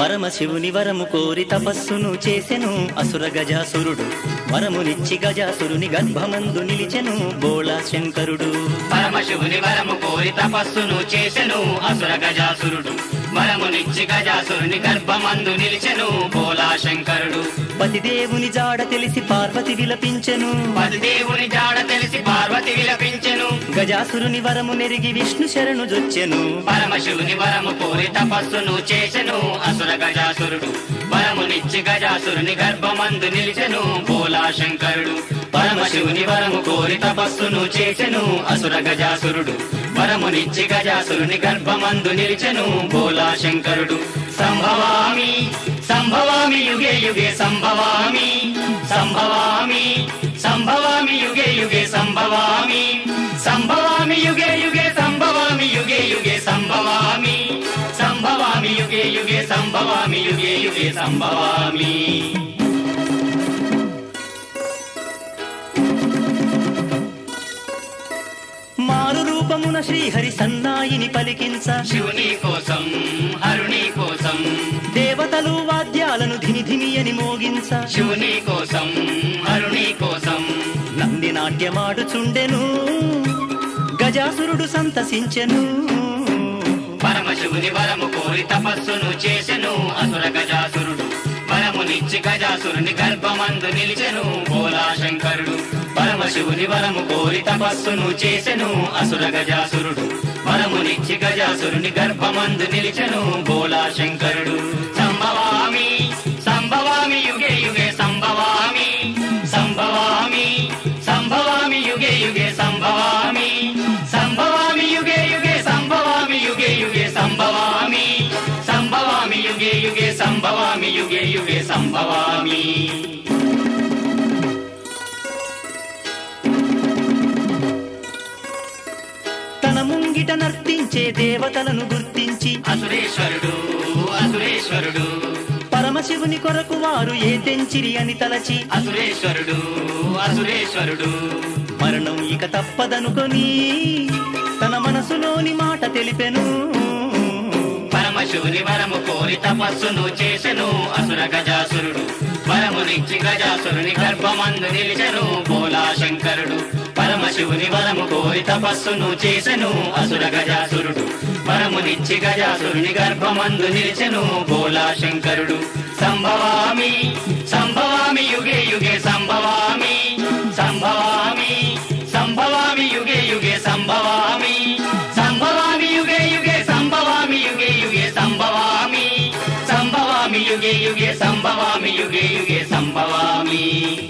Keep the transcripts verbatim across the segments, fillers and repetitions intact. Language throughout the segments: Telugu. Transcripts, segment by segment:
పరమశివుని వరము కోరి తపస్సును చేసెను అసుర గజాసురుడు. వరమునిచ్చి గజాసురుని గర్భమందు నిలిచెను బోళా శంకరుడు. పరమశివుని వరము కోరి తపస్సును చేసెను అసుర గజాసురుడు. వరమునిచ్చి గజాసురుని గర్భమందు నిలిచెను బోళా శంకరుడు. పతిదేవుని జాడ తెలిసి పార్వతి విలపించెను. పతిదేవుని జాడ తెలిసి పార్వతి విలపించెను. గజాసురుని వరము నెరిగి విష్ణు శరణు జొచ్చెను. పరమశివుని వరము కోరి తపస్సును చేసెను అసుర గజాసురుడు. వరమునిచ్చి గజాసురుని గర్భమందు నిలిచెను బోళా శంకరుడు. పరమశివుని వరము కోరి తపస్సును చేసెను అసుర గజాసురుడు. వరమునిచ్చి గజాసురుని గర్భమందు నిలిచెను బోళా శంకరుడు. సంభవామి సంభవామి యుగే యుగే సంభవామి సంభవామి సంభవామి యుగే యుగే సంభవామి సంభవామి యుగే యుగే సంభవామి యుగే యుగే సంభవామి సంభవామి యుగే యుగే సంభవామి యుగే యుగే సంభవామి. మారు రూపమున శ్రీహరి సన్నాయిని పలికించ శివుని కోసం హరుని కోసం దేవతలు వాద్యాలను ధిని ధిని అని మోగించ శివుని కోసం హరుని కోసం నంది నాట్యమాడుచుండెను గజాసురుడు సంతసించెను. పరమశివుని వరము కోరి తపస్సును చేసెను అసుర గజాసురుడు. వరమునిచ్చి గజాసురుని గర్భమందు నిలిచెను బోళా శంకరుడు. పరమశివుని వరము కోరి తపస్సును చేసెను అసుర గజాసురుడు. వరమునిచ్చి గజాసురుని గర్భమందు నిలిచెను బోళా శంకరుడు. సంభవామి సంభవామి యుగే యుగే సంభవామి సంభవామి సంభవామి యుగే యుగే సంభవామి సంభవామి యుగే యుగే సంభవామి యుగే యుగే సంభవామి సంభవామి యుగే యుగే సంభవామి యుగే యుగే సంభవామి. తన ముంగిట నర్తించే దేవతలను గుర్తించి అసురేశ్వరుడు అసురేశ్వరుడు పరమశివుని కొరకు వారు ఏ తెంచిరి అని తలచి అసురేశ్వరుడు అసురేశ్వరుడు మరణం ఇక తప్పదనుకొని తన మనసులోని మాట తెలిపెను. పరమశివుని వరము కోరి తపస్సును చేసెను అసుర గజాసురుడు. వరమునిచ్చి గజాసురుని గర్భమందు నిలిచెను బోళా శంకరుడు. పరమశివుని వరము కోరి తపస్సును చేసెను అసుర గజాసురుడు. వరమునిచ్చి గజాసురుని గర్భమందు నిలిచెను బోళా శంకరుడు. సంభవామి సంభవామి యుగే యుగే సంభవామి సంభవామి సంభవామి యుగే యుగే సంభవామి సంభవామి యుగే యుగే సంభవామి యుగే యుగే సంభవామి సంభవామి యుగే యుగే సంభవామి యుగే యుగే సంభవామి.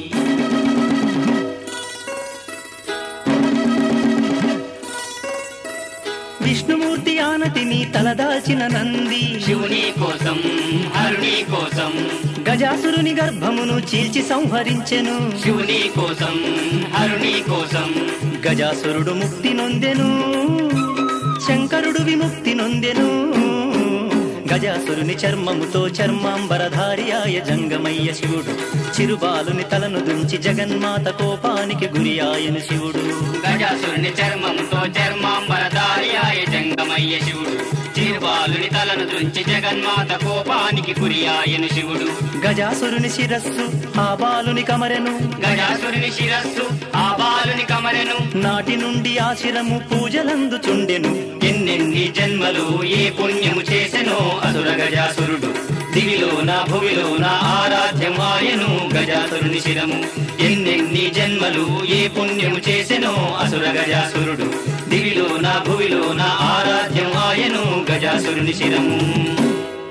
విష్ణుమూర్తి ఆనతిని తలదాల్చిన నంది శివుని కోసం హరుని కోసం గజాసురుని గర్భమును చీల్చి సంహరించెను. శివుని కోసం హరుని కోసం గజాసురుడు ముక్తి నొందెను శంకరుడు విముక్తి నొందెను. గజాసురుని చర్మముతో చర్మాంబరధారియాయ జంగమయ్య శివుడు. చిరుబాలుని తలను దుంచి జగన్మాత కోపానికి గురి ఆయను శివుడు. గజాసురుని చర్మముతో చర్మాంబరధారియాయ జంగమయ్య శివుడు. చిరుబాలుని తలను దుంచి జగన్మాత కోపానికి గురి ఆయను శివుడు. గజాసురుని శిరస్సు ఆ బాలుని కమరెను. గజాసురుని శిరస్సు ఆ బాలుని కమరెను. నాటి నుండి ఆ శిరము పూజలందుచుండెను. ఎన్నెన్ని జన్మలు ఏ పుణ్యము చేసెనో అసుర గజాసురుడు. దివిలోన భువిలోన ఆరాధ్యం ఆయను గజాసురుని శిరము. ఎన్నెన్ని జన్మలు ఏ పుణ్యము చేసెనో అసుర గజాసురుడు. దివిలోన భువిలోన ఆరాధ్యం ఆయను గజాసురుని శిరము.